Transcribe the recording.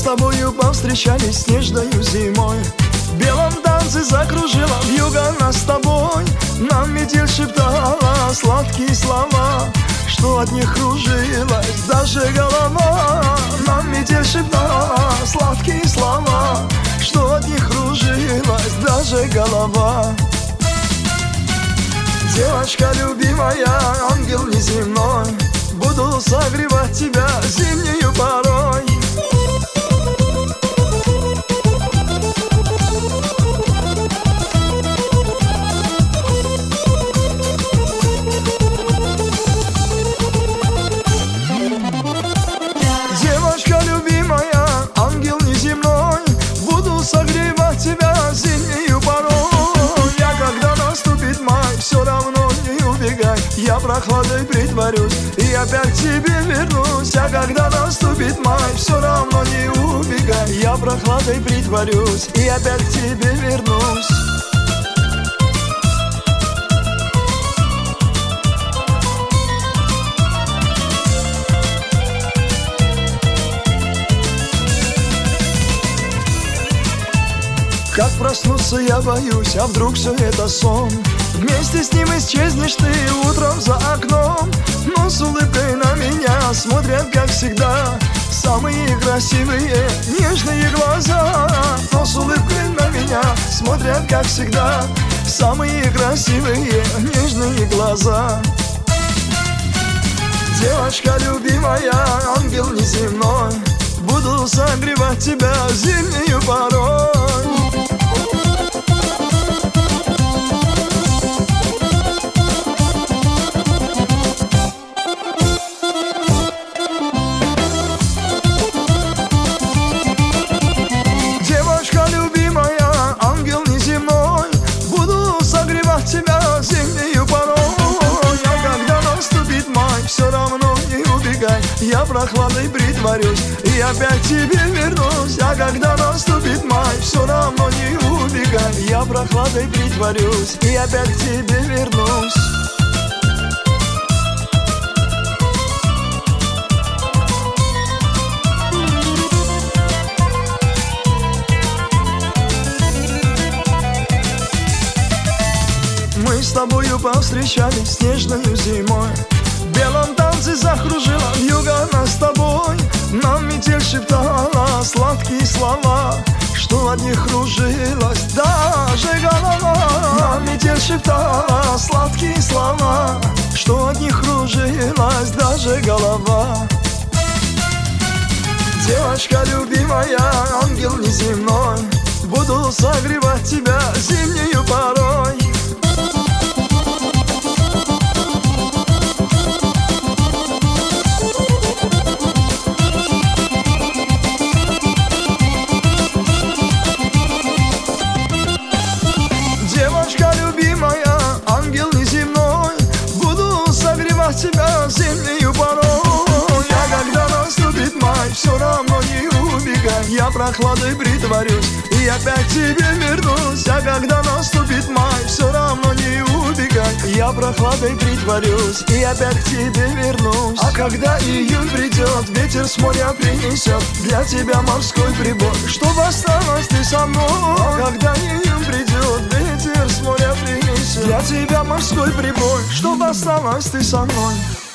тобою повстречались снежною зимой. В белом танце закружила вьюга нас с тобой. Нам метель шептала сладкие слова, что от них кружилась даже голова. Нам метель шептала сладкие слова, что от них кружилась даже голова. Девочка любимая, ангел неземной, буду согревать тебя зимнею порой. Девочка любимая, ангел неземной, буду согревать тебя зимнею порой. Я, когда наступит май, все равно не убегай, я прохладой притворюсь и опять к тебе вернусь. Я, когда наступит май, все равно не убегай, я прохладой притворюсь и опять к тебе вернусь. Как проснуться я боюсь, а вдруг все это сон? Вместе с ним исчезнешь ты утром за окном. Но с улыбкой на меня смотрят, как всегда, самые красивые, нежные глаза. Но с улыбкой на меня смотрят, как всегда, самые красивые, нежные глаза. Девочка любимая, ангел неземной, буду согревать тебя зимнею порой. Тебя зимнею порой. Я, когда наступит май, все равно не убегай, я прохладой притворюсь и опять к тебе вернусь. Я, когда наступит май, все равно не убегай, я прохладой притворюсь и опять к тебе вернусь. Мы с тобою повстречались снежною зимой. В белом танце закружила вьюга нас с тобой. Нам метель шептала сладкие слова, что от них кружилась даже голова. Нам метель шептала сладкие слова, что от них кружилась даже голова. Девочка любимая, ангел неземной, буду согревать тебя зимнею порой. Девочка любимая, ангел неземной, буду согревать тебя зимнею порой. Я, когда наступит май, все равно не убегай, я прохладой притворюсь и опять к тебе вернусь. Я, когда наступит май, все равно не убегай, я прохладой притворюсь и опять к тебе вернусь. А когда июнь придет, ветер с моря принесет для тебя морской прибой, чтобы осталась ты со мной. А когда июнь придет, ветер с моря принесет для тебя морской прибой, чтобы осталась ты со мной.